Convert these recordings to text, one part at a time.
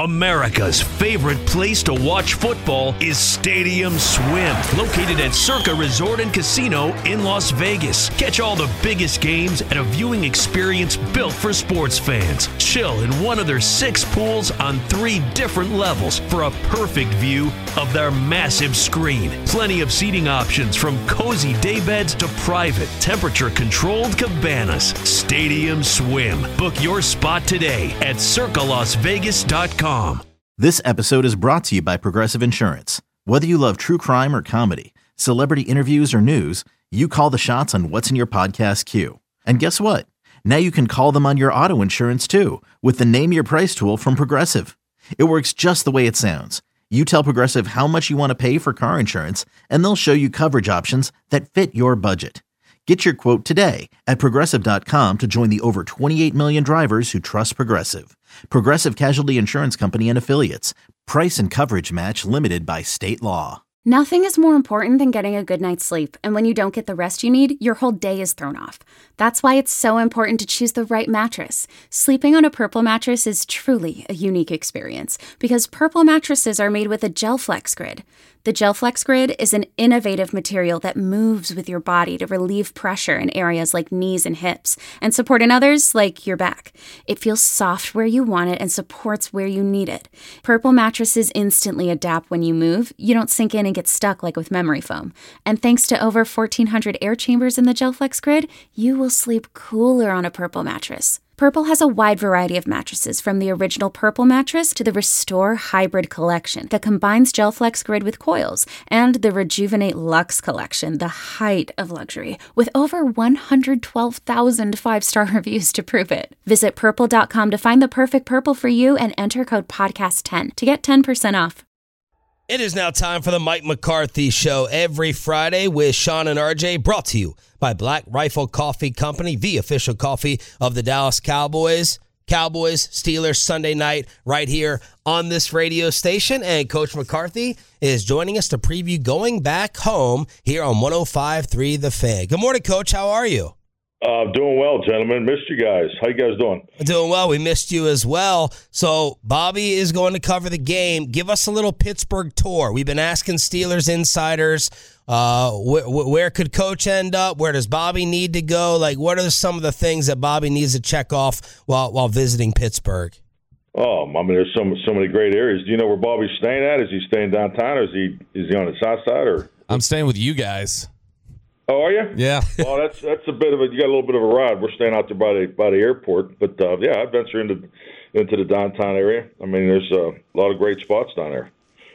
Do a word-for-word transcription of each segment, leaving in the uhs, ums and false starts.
America's favorite place to watch football is Stadium Swim, located at Circa Resort and Casino in Las Vegas. Catch all the biggest games at a viewing experience built for sports fans. Chill in one of their six pools on three different levels for a perfect view of their massive screen. Plenty of seating options from cozy daybeds to private, temperature-controlled cabanas. Stadium Swim. Book your spot today at circa las vegas dot com. This episode is brought to you by Progressive Insurance. Whether you love true crime or comedy, celebrity interviews or news, you call the shots on what's in your podcast queue. And guess what? Now you can call them on your auto insurance too with the Name Your Price tool from Progressive. It works just the way it sounds. You tell Progressive how much you want to pay for car insurance, and they'll show you coverage options that fit your budget. Get your quote today at progressive dot com to join the over twenty-eight million drivers who trust Progressive. Progressive Casualty Insurance Company and Affiliates. Price and coverage match limited by state law. Nothing is more important than getting a good night's sleep, and when you don't get the rest you need, your whole day is thrown off. That's why it's so important to choose the right mattress. Sleeping on a Purple mattress is truly a unique experience because Purple mattresses are made with a GelFlex Grid. The GelFlex Grid is an innovative material that moves with your body to relieve pressure in areas like knees and hips and support in others like your back. It feels soft where you want it and supports where you need it. Purple mattresses instantly adapt when you move. You don't sink in and get stuck like with memory foam. And thanks to over fourteen hundred air chambers in the GelFlex Grid, you will sleep cooler on a Purple mattress. Purple has a wide variety of mattresses, from the original Purple mattress to the Restore Hybrid collection that combines GelFlex Grid with coils, and the Rejuvenate Luxe collection, the height of luxury, with over one hundred twelve thousand five-star reviews to prove it. Visit purple dot com to find the perfect Purple for you and enter code podcast ten to get ten percent off. It is now time for the Mike McCarthy Show every Friday with Sean and R J, brought to you by Black Rifle Coffee Company, the official coffee of the Dallas Cowboys. Cowboys, Steelers, Sunday night right here on this radio station. And Coach McCarthy is joining us to preview going back home here on one oh five point three The Fan. Good morning, Coach. How are you? Uh, doing well, gentlemen. Missed you guys. How you guys doing? Doing well. We missed you as well. So Bobby is going to cover the game. Give us a little Pittsburgh tour. We've been asking Steelers insiders, uh, wh- wh- where could Coach end up? Where does Bobby need to go? Like, what are some of the things that Bobby needs to check off while while visiting Pittsburgh? Oh, I mean, there's so so many great areas. Do you know where Bobby's staying at? Is he staying downtown, or is he is he on the south side? Or I'm staying with you guys. Oh, are you? Yeah. Well, that's that's a bit of a you got a little bit of a ride. We're staying out there by the by the airport, but uh, yeah, I venture into into the downtown area. I mean, there's uh, a lot of great spots down there.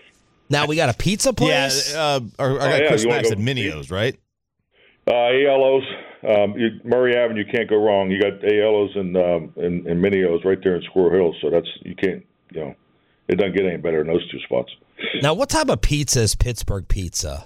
Now we got a pizza place. Yeah, uh, or, I got Oh, yeah, Chris you wanna Max go- at Minio's, right? Uh, A L O's, um, you, Murray Avenue, you can't go wrong. You got A L O's and um, and, and Minio's right there in Squirrel Hills, so that's you can't you know it doesn't get any better than those two spots. Now, what type of pizza is Pittsburgh pizza?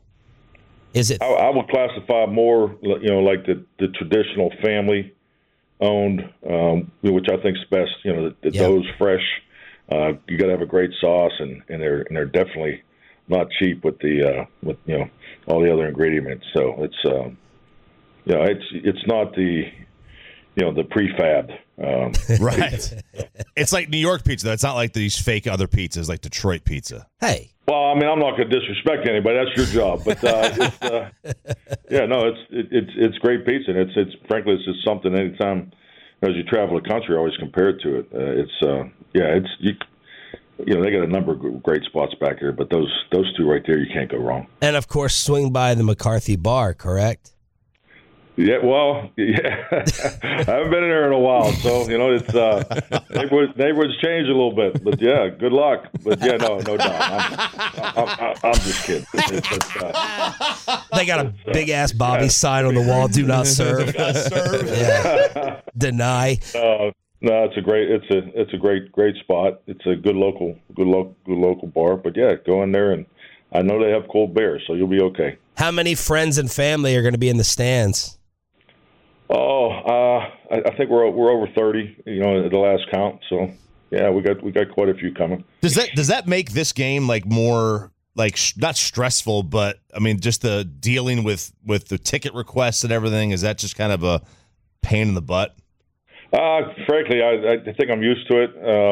Is it? I, I would classify more, you know, like the, the traditional family-owned, um, which I think is best. You know, the, the Yeah. dough's fresh. Uh, you got to have a great sauce, and, and they're and they're definitely not cheap with the uh, with you know all the other ingredients. So it's um, you know it's it's not the you know the prefab. Um, Right. It's like New York pizza. That's not like these fake other pizzas like Detroit pizza. Hey. Well, I mean, I'm not going to disrespect anybody. That's your job. But uh, it's, uh, yeah, no, it's it, it's it's great pizza. And it's it's frankly, it's just something. Anytime as you travel the country, I always compare it to it. Uh, it's uh, yeah, it's you. You know, they got a number of great spots back here, but those those two right there, you can't go wrong. And of course, swing by the McCarthy Bar, correct? Yeah, well, yeah, I haven't been in there in a while, so you know it's uh, neighborhoods, neighborhoods change a little bit, but yeah, good luck. But yeah, no, no doubt, I'm, I'm, I'm, I'm just kidding. It's, it's, uh, They got a big ass Bobby sign on the wall: "Do not serve." Yeah. Deny. Uh, no, it's a great, it's a, it's a great, great spot. It's a good local, good local, good local bar. But yeah, go in there, and I know they have cold beer, so you'll be okay. How many friends and family are going to be in the stands? Oh, uh, I, I think we're we're over thirty. You know, at the last count. So yeah, we got we got quite a few coming. Does that does that make this game like more like sh- not stressful, but I mean just the dealing with with the ticket requests and everything? Is that just kind of a pain in the butt? Uh, frankly, I, I think I'm used to it. Um,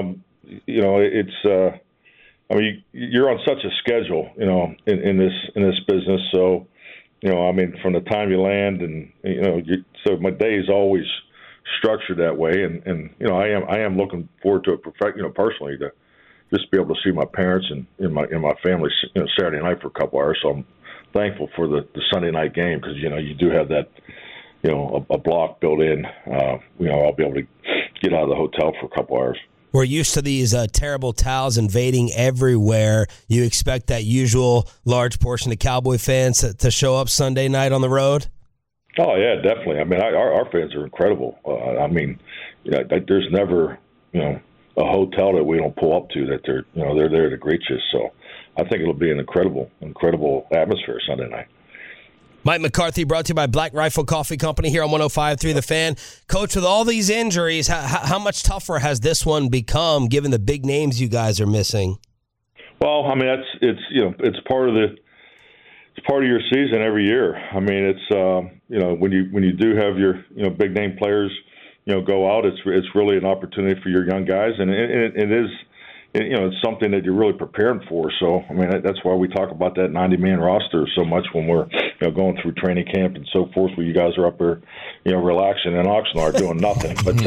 you know, it's. Uh, I mean, you're on such a schedule, you know, in, in this in this business. So, you know, I mean, from the time you land, and you know, you, so my day is always structured that way, and, and you know, I am I am looking forward to it, perfect, you know, personally to just be able to see my parents and in my in my family, you know, Saturday night for a couple hours. So I'm thankful for the, the Sunday night game because you know you do have that, you know, a, a block built in. Uh, you know, I'll be able to get out of the hotel for a couple hours. We're used to these uh, terrible towels invading everywhere. You expect that usual large portion of Cowboy fans to, to show up Sunday night on the road? Oh, yeah, definitely. I mean, I, our, our fans are incredible. Uh, I mean, you know, there's never, you know, a hotel that we don't pull up to that they're, you know, they're there to greet you. So I think it'll be an incredible, incredible atmosphere Sunday night. Mike McCarthy brought to you by Black Rifle Coffee Company here on one oh five point three The Fan. Coach, with all these injuries, how, how much tougher has this one become given the big names you guys are missing? Well, I mean, that's it's you know it's part of the it's part of your season every year. I mean, it's uh, you know when you when you do have your you know big name players you know go out, it's it's really an opportunity for your young guys, and it, it, it is. You know, it's something that you're really preparing for. So, I mean, that's why we talk about that ninety-man roster so much when we're, you know, going through training camp and so forth, where you guys are up there, you know, relaxing in Oxnard doing nothing. But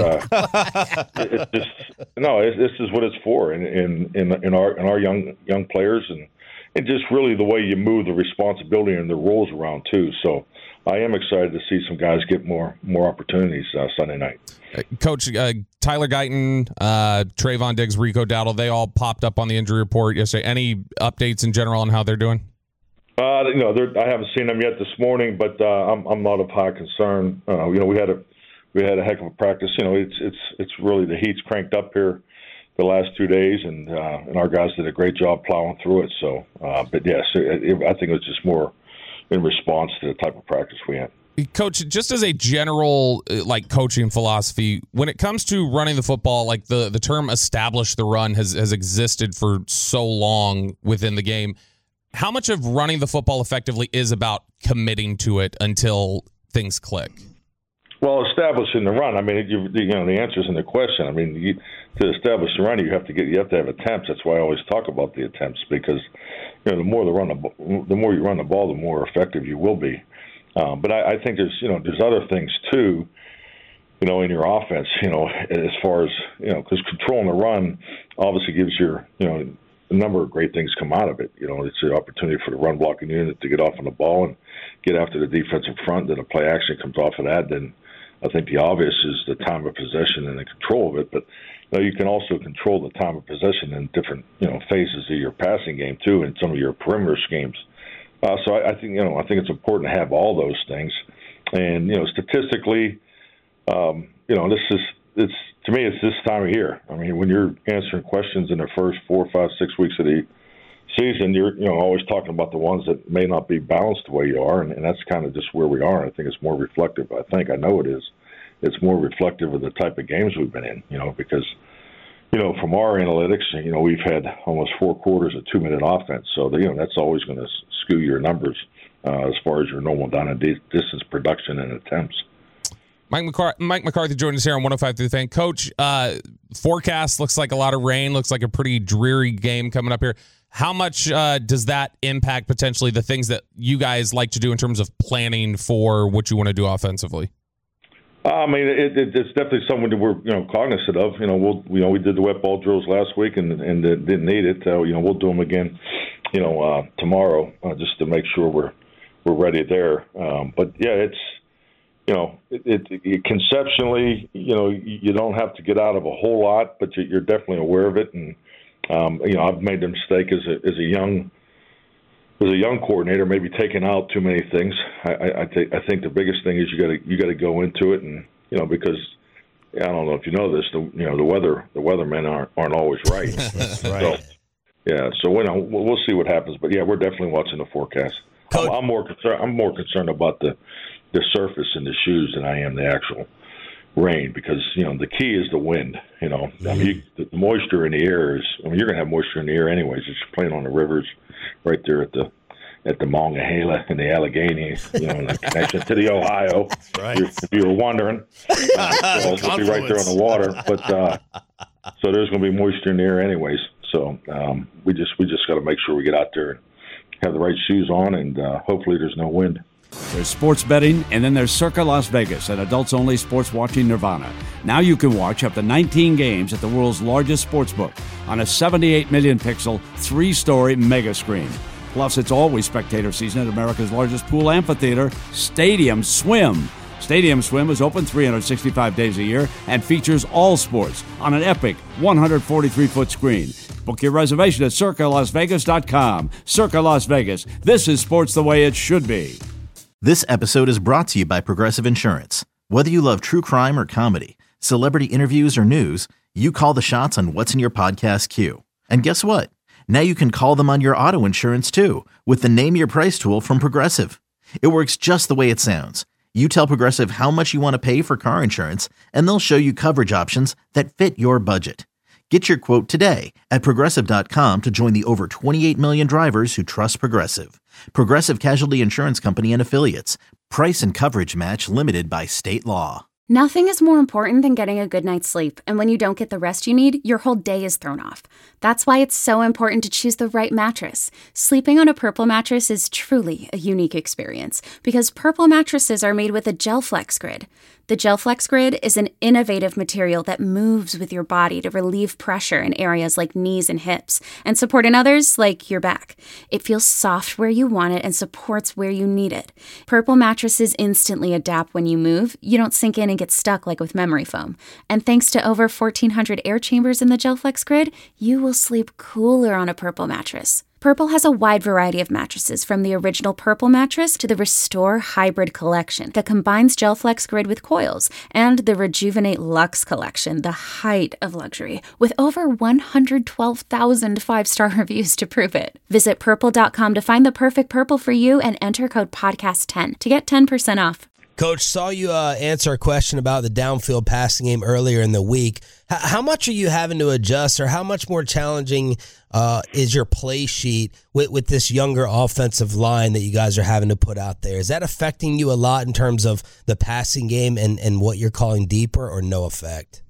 uh, it's just no, it, this is what it's for, in in in, in our in our young young players, and and just really the way you move the responsibility and the roles around too. So, I am excited to see some guys get more more opportunities uh, Sunday night. Coach, uh, Tyler Guyton, uh, Trayvon Diggs, Rico Dowdle, they all popped up on the injury report yesterday. Any updates in general on how they're doing? Uh, you know, I haven't seen them yet this morning, but uh, I'm I'm not of high concern. Uh, you know, we had a we had a heck of a practice. You know, it's it's it's really the heat's cranked up here the last two days, and uh, and our guys did a great job plowing through it. So, uh, but yes, it, it, I think it was just more in response to the type of practice we had. Coach, just as a general like coaching philosophy, when it comes to running the football, like the, the term establish the run has, has existed for so long within the game. How much of running the football effectively is about committing to it until things click? Well, establishing the run, I mean, you, you know, the answer's in the question. I mean, you, to establish the run, you have to get, you have to have attempts. That's why I always talk about the attempts, because you know, the more the run, the, the more you run the ball, the more effective you will be. Um, but I, I think there's, you know, there's other things too, you know, in your offense, you know, as far as, you know, because controlling the run obviously gives your, you know, a number of great things come out of it. You know, it's an opportunity for the run blocking unit to get off on the ball and get after the defensive front. Then a play action comes off of that. Then I think the obvious is the time of possession and the control of it. But you know, you can also control the time of possession in different, you know, phases of your passing game too, and some of your perimeter schemes. Uh, so I, I think you know I think it's important to have all those things, and you know statistically, um, you know this is it's to me it's this time of year. I mean, when you're answering questions in the first four, five, six weeks of the season, you're you know always talking about the ones that may not be balanced the way you are, and, and that's kind of just where we are. I think it's more reflective. I think I know it is. It's more reflective of the type of games we've been in. You know because. You know, from our analytics, you know, we've had almost four quarters of two-minute offense. So, you know, that's always going to skew your numbers uh, as far as your normal down and distance production and attempts. Mike McCarthy, Mike McCarthy joined us here on one oh five through the Fan. Coach, uh, forecast looks like a lot of rain, looks like a pretty dreary game coming up here. How much uh, does that impact potentially the things that you guys like to do in terms of planning for what you want to do offensively? I mean, it, it, it's definitely something that we're, you know, cognizant of. You know, we'll, you know, we did the wet ball drills last week and and uh, didn't need it. Uh, you know, we'll do them again, you know, uh, tomorrow uh, just to make sure we're we're ready there. Um, but yeah, it's, you know, it, it, it conceptually, you know, you don't have to get out of a whole lot, but you're definitely aware of it. And um, you know, I've made the mistake as a as a young. As a young coordinator, maybe taking out too many things. I, I, I, think, I think the biggest thing is you got to you got to go into it, and you know because I don't know if you know this, the you know the weather the weathermen aren't aren't always right. That's right. So, yeah, so you know, we'll, we'll see what happens, but yeah, we're definitely watching the forecast. I'm, I'm more concerned. I'm more concerned about the the surface and the shoes than I am the actual rain, because you know the key is the wind. You know, mm-hmm. I mean, you, the moisture in the air is. I mean, you're going to have moisture in the air anyways. It's playing on the rivers. Right there at the at the Monongahela and the Allegheny, you know, the connection to the Ohio. Right. If you were wondering, uh, so it'll be right there on the water. But uh, so there's going to be moisture in the air anyways. So um, we just we just got to make sure we get out there and have the right shoes on, and uh, hopefully there's no wind. There's sports betting, and then there's Circa Las Vegas, an adults-only sports watching nirvana. Now you can watch up to nineteen games at the world's largest sportsbook on a seventy-eight million pixel, three-story mega screen. Plus, it's always spectator season at America's largest pool amphitheater, Stadium Swim. Stadium Swim is open three hundred sixty-five days a year and features all sports on an epic one hundred forty-three foot screen. Book your reservation at circa las vegas dot com. Circa Las Vegas. This is sports the way it should be. This episode is brought to you by Progressive Insurance. Whether you love true crime or comedy, celebrity interviews or news, you call the shots on what's in your podcast queue. And guess what? Now you can call them on your auto insurance too with the Name Your Price tool from Progressive. It works just the way it sounds. You tell Progressive how much you want to pay for car insurance, and they'll show you coverage options that fit your budget. Get your quote today at progressive dot com to join the over twenty-eight million drivers who trust Progressive. Progressive Casualty Insurance Company and Affiliates. Price and coverage match limited by state law. Nothing is more important than getting a good night's sleep, and when you don't get the rest you need, your whole day is thrown off. That's why it's so important to choose the right mattress. Sleeping on a Purple mattress is truly a unique experience because Purple mattresses are made with a GelFlex Grid. The GelFlex Grid is an innovative material that moves with your body to relieve pressure in areas like knees and hips and support in others like your back. It feels soft where you want it and supports where you need it. Purple mattresses instantly adapt when you move. You don't sink in and get stuck like with memory foam. And thanks to over fourteen hundred air chambers in the GelFlex Grid, you will sleep cooler on a Purple mattress. Purple has a wide variety of mattresses, from the original Purple mattress to the Restore Hybrid collection that combines GelFlex Grid with coils, and the Rejuvenate Luxe collection, the height of luxury, with over one hundred twelve thousand five-star reviews to prove it. Visit purple dot com to find the perfect Purple for you and enter code podcast ten to get ten percent off. Coach, saw you uh, answer a question about the downfield passing game earlier in the week. H- how much are you having to adjust, or how much more challenging uh, is your play sheet with, with this younger offensive line that you guys are having to put out there? Is that affecting you a lot in terms of the passing game and, and what you're calling deeper, or no effect?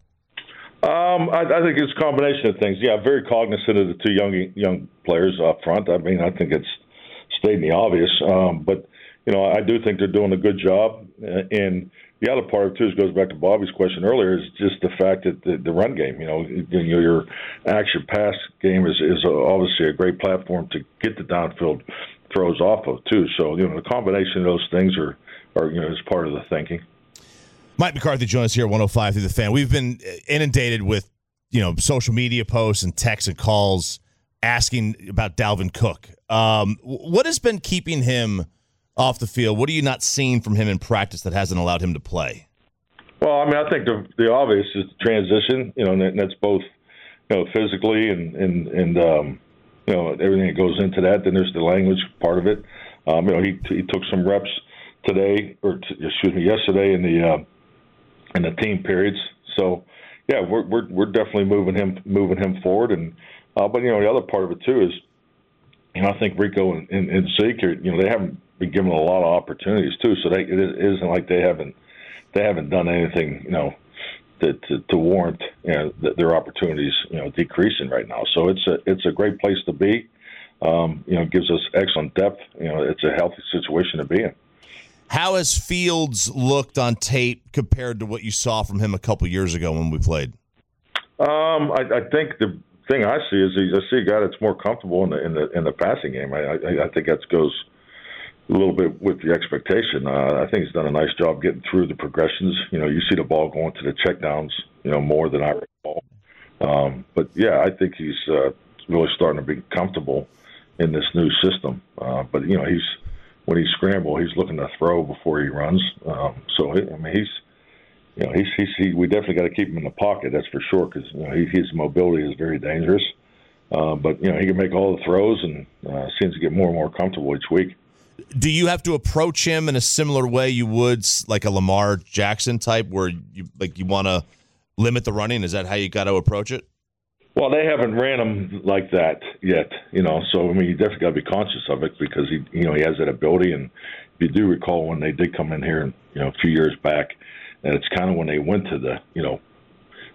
Um, I, I think it's a combination of things. Yeah, very cognizant of the two young young players up front. I mean, I think it's stating the obvious, um, but you know, I do think they're doing a good job. And the other part of it, too, goes back to Bobby's question earlier, is just the fact that the, the run game, you know, your action pass game is, is obviously a great platform to get the downfield throws off of, too. So, you know, the combination of those things are, are you know, is part of the thinking. Mike McCarthy joins us here at one oh five through the Fan. We've been inundated with, you know, social media posts and texts and calls asking about Dalvin Cook. Um, what has been keeping him off the field? What are you not seeing from him in practice that hasn't allowed him to play? Well, I mean, I think the the obvious is the transition, you know, and that's both, you know, physically and, and, and um, you know, everything that goes into that. Then there's the language part of it. Um, you know, he he took some reps today, or t- excuse me, yesterday in the uh, in the team periods. So, yeah, we're we're we're definitely moving him moving him forward. And uh, but you know, the other part of it too is, you know, I think Rico and, and, and Zeke are, you know, they haven't been given a lot of opportunities too, so they, it isn't like they haven't they haven't done anything, you know, to to, to warrant, you know, th- their opportunities, you know, decreasing right now. So it's a it's a great place to be. Um, you know, it gives us excellent depth. You know, it's a healthy situation to be in. How has Fields looked on tape compared to what you saw from him a couple years ago when we played? Um, I, I think the thing I see is I see a guy that's more comfortable in the in the in the passing game. I I, I think that goes a little bit with the expectation. Uh, I think he's done a nice job getting through the progressions. You know, you see the ball going to the checkdowns, you know, more than I recall. Um, but yeah, I think he's uh, really starting to be comfortable in this new system. Uh, but you know, he's when he's scramble, he's looking to throw before he runs. Um, so I mean, he's you know, he's he's he, we definitely got to keep him in the pocket. That's for sure, because you know, he, his mobility is very dangerous. Uh, but you know, he can make all the throws and uh, seems to get more and more comfortable each week. Do you have to approach him in a similar way you would like a Lamar Jackson type, where you like you want to limit the running? Is that how you got to approach it? Well, they haven't ran him like that yet, you know. So I mean, you definitely got to be conscious of it because he, you know, he has that ability. And if you do recall when they did come in here, you know, a few years back, and it's kind of when they went to the, you know,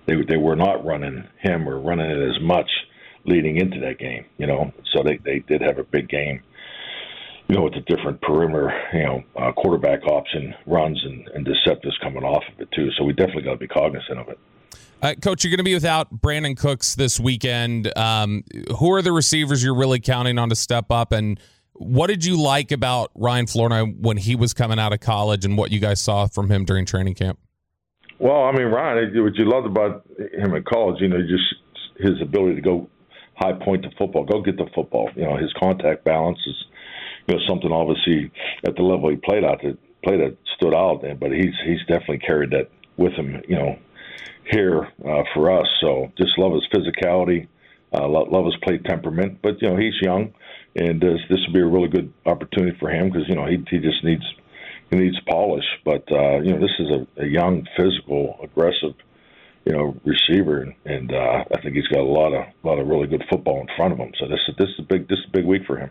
they they were not running him or running it as much leading into that game, you know. So they, they did have a big game, you know, with the different perimeter, you know, uh, quarterback option runs and, and deceptives coming off of it too. So we definitely got to be cognizant of it. Uh, Coach, you're going to be without Brandon Cooks this weekend. Um, who are the receivers you're really counting on to step up? And what did you like about Ryan Flournoy when he was coming out of college and what you guys saw from him during training camp? Well, I mean, Ryan, what you loved about him in college, you know, just his ability to go high point the football, go get the football. You know, his contact balance is, you know, something obviously at the level he played out that played at stood out there, but he's he's definitely carried that with him, you know, here uh, for us. So just love his physicality, uh, love, love his play temperament. But you know, he's young, and this this would be a really good opportunity for him because you know he he just needs he needs polish. But uh, you know, this is a, a young, physical, aggressive, you know, receiver, and uh, I think he's got a lot of a lot of really good football in front of him. So this is this is a big this is a big week for him.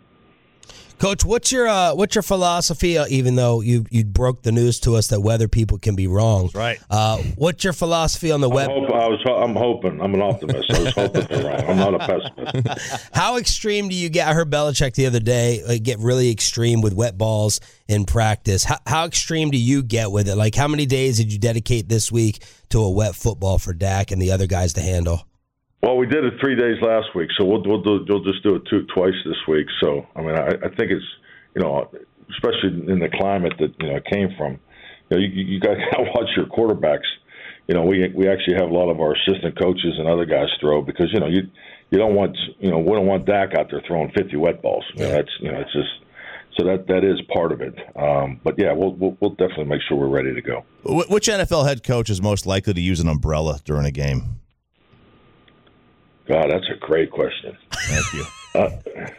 Coach, what's your uh, what's your philosophy? Uh, even though you you broke the news to us that weather people can be wrong, That's right? Uh, what's your philosophy on the weather? I was I'm hoping I'm an optimist. I was hoping for Ryan. I'm not a pessimist. How extreme do you get? I heard Belichick the other day uh, get really extreme with wet balls in practice. How, how extreme do you get with it? Like, how many days did you dedicate this week to a wet football for Dak and the other guys to handle? Well, we did it three days last week, so we'll we'll, do, we'll just do it two, twice this week. So, I mean, I, I think it's, you know, especially in the climate that, you know, it came from, you know, you, you got to watch your quarterbacks. You know, we we actually have a lot of our assistant coaches and other guys throw because, you know, you you don't want, you know, we don't want Dak out there throwing fifty wet balls. You know, that's, you know, it's just, so that that is part of it. Um, but, yeah, we'll, we'll we'll definitely make sure we're ready to go. Which N F L head coach is most likely to use an umbrella during a game? God, that's a great question. Thank you. Uh,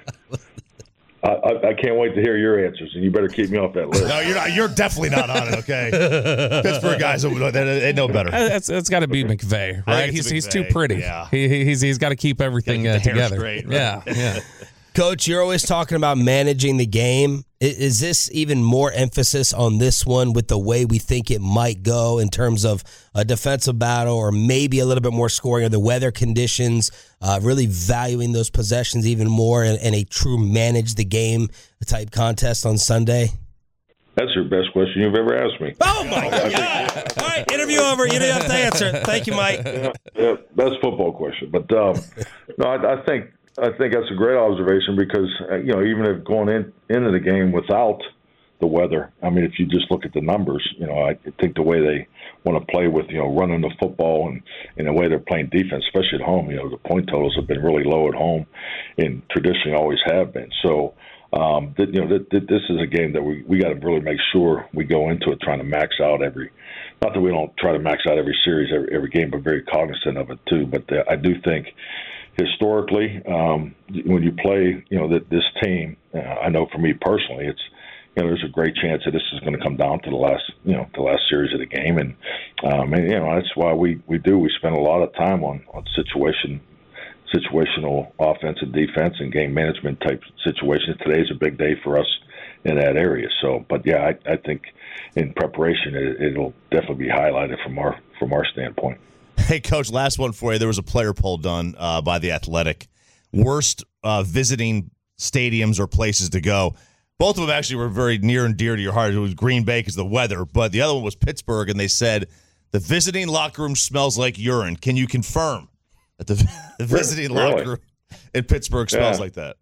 I, I, I can't wait to hear your answers, and you better keep me off that list. No, you're not. You're definitely not on it. Okay, Pittsburgh guys, they, they know better. It's, it's got to be McVay, right? He's McVay. he's too pretty. Yeah, he, he's he's got to keep everything uh, together. Straight, right? Yeah, yeah. Coach, you're always talking about managing the game. Is this even more emphasis on this one with the way we think it might go in terms of a defensive battle or maybe a little bit more scoring or the weather conditions, uh, really valuing those possessions even more and, and a true manage the game type contest on Sunday? That's your best question you've ever asked me. Oh, my God. All right, interview over. You don't have to answer. Thank you, Mike. Yeah, yeah, best football question. But, um, no, I, I think I think that's a great observation because, uh, you know, even if going in, into the game without the weather, I mean, if you just look at the numbers, you know, I think the way they want to play with, you know, running the football and, and the way they're playing defense, especially at home, you know, the point totals have been really low at home and traditionally always have been. So, um, th- you know, th- th- this is a game that we, we got to really make sure we go into it trying to max out every, not that we don't try to max out every series, every, every game, but very cognizant of it too. But uh, I do think, historically, um, when you play, you know, that this team, uh, I know for me personally, it's, you know, there's a great chance that this is going to come down to the last, you know, the last series of the game, and, um, and you know, that's why we, we do. We spend a lot of time on on situation, situational offense and defense and game management type situations. Today's a big day for us in that area. So, but yeah, I, I think in preparation, it, it'll definitely be highlighted from our from our standpoint. Hey, Coach, last one for you. There was a player poll done uh, by The Athletic. Worst uh, visiting stadiums or places to go. Both of them actually were very near and dear to your heart. It was Green Bay because of the weather, but the other one was Pittsburgh, and they said the visiting locker room smells like urine. Can you confirm that the, the visiting really? locker room in Pittsburgh smells yeah. like that?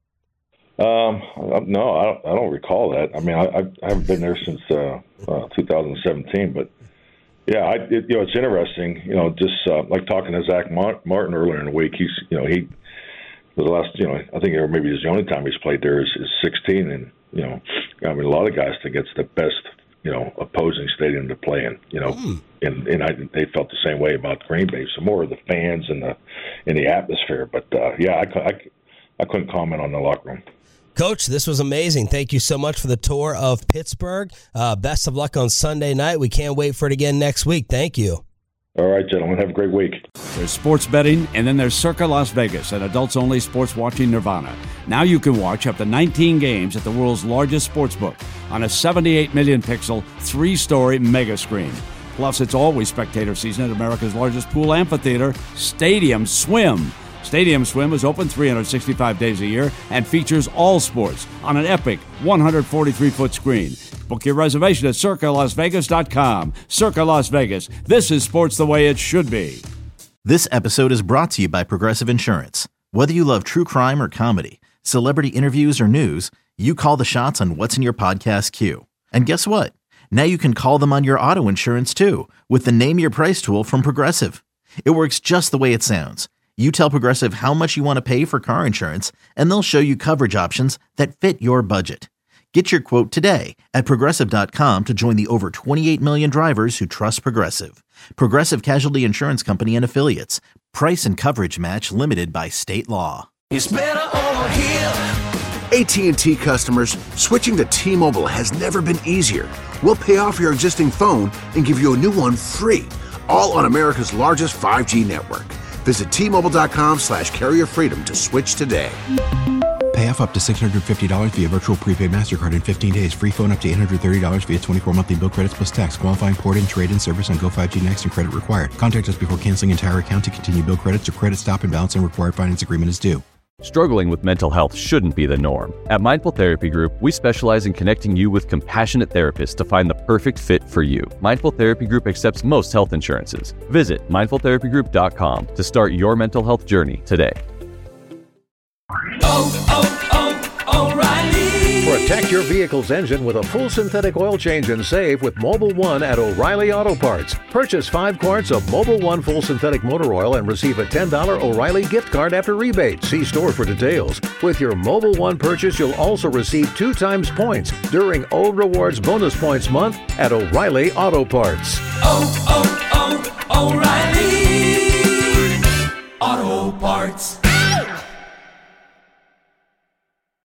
Um, no, I don't, I don't recall that. I mean, I, I haven't been there since uh, uh, two thousand seventeen, but yeah, I, it, you know, it's interesting. You know, just uh, like talking to Zach Martin earlier in the week. He's, you know, he the last, you know, I think maybe it's the only time he's played there is, is sixteen, and you know, I mean, a lot of guys think it's the best, you know, opposing stadium to play in. You know, mm. and and I, they felt the same way about Green Bay. So more of the fans and the and the atmosphere. But uh, yeah, I, I, I couldn't comment on the locker room. Coach, this was amazing. Thank you so much for the tour of Pittsburgh. Uh, best of luck on Sunday night. We can't wait for it again next week. Thank you. All right, gentlemen. Have a great week. There's sports betting, and then there's Circa Las Vegas, an adults-only sports watching nirvana. Now you can watch up to nineteen games at the world's largest sports book on a seventy-eight million pixel, three-story mega screen. Plus, it's always spectator season at America's largest pool amphitheater, Stadium Swim. Stadium Swim is open three hundred sixty-five days a year and features all sports on an epic one hundred forty-three foot screen. Book your reservation at circa las vegas dot com. Circa Las Vegas. This is sports the way it should be. This episode is brought to you by Progressive Insurance. Whether you love true crime or comedy, celebrity interviews or news, you call the shots on what's in your podcast queue. And guess what? Now you can call them on your auto insurance too with the Name Your Price tool from Progressive. It works just the way it sounds. You tell Progressive how much you want to pay for car insurance, and they'll show you coverage options that fit your budget. Get your quote today at progressive dot com to join the over twenty-eight million drivers who trust Progressive. Progressive Casualty Insurance Company and Affiliates. Price and coverage match limited by state law. It's better over here. A T and T customers, switching to T-Mobile has never been easier. We'll pay off your existing phone and give you a new one free, all on America's largest five G network. Visit T Mobile dot com slash carrier freedom to switch today. Pay off up to six hundred fifty dollars via virtual prepaid MasterCard in fifteen days. Free phone up to eight hundred thirty dollars via twenty-four monthly bill credits plus tax. Qualifying port-in, trade-in service on Go five G Next and credit required. Contact us before canceling entire account to continue bill credits or credit stop and balance and required finance agreement is due. Struggling with mental health shouldn't be the norm. At Mindful Therapy Group, we specialize in connecting you with compassionate therapists to find the perfect fit for you. Mindful Therapy Group accepts most health insurances. Visit mindful therapy group dot com to start your mental health journey today. Oh, oh, oh, O'Reilly! Protect your vehicle's engine with a full synthetic oil change and save with Mobil one at O'Reilly Auto Parts. Purchase five quarts of Mobil one full synthetic motor oil and receive a ten dollars O'Reilly gift card after rebate. See store for details. With your Mobil one purchase, you'll also receive two times points during O Rewards Bonus Points Month at O'Reilly Auto Parts. Oh, oh, oh, O'Reilly Auto Parts.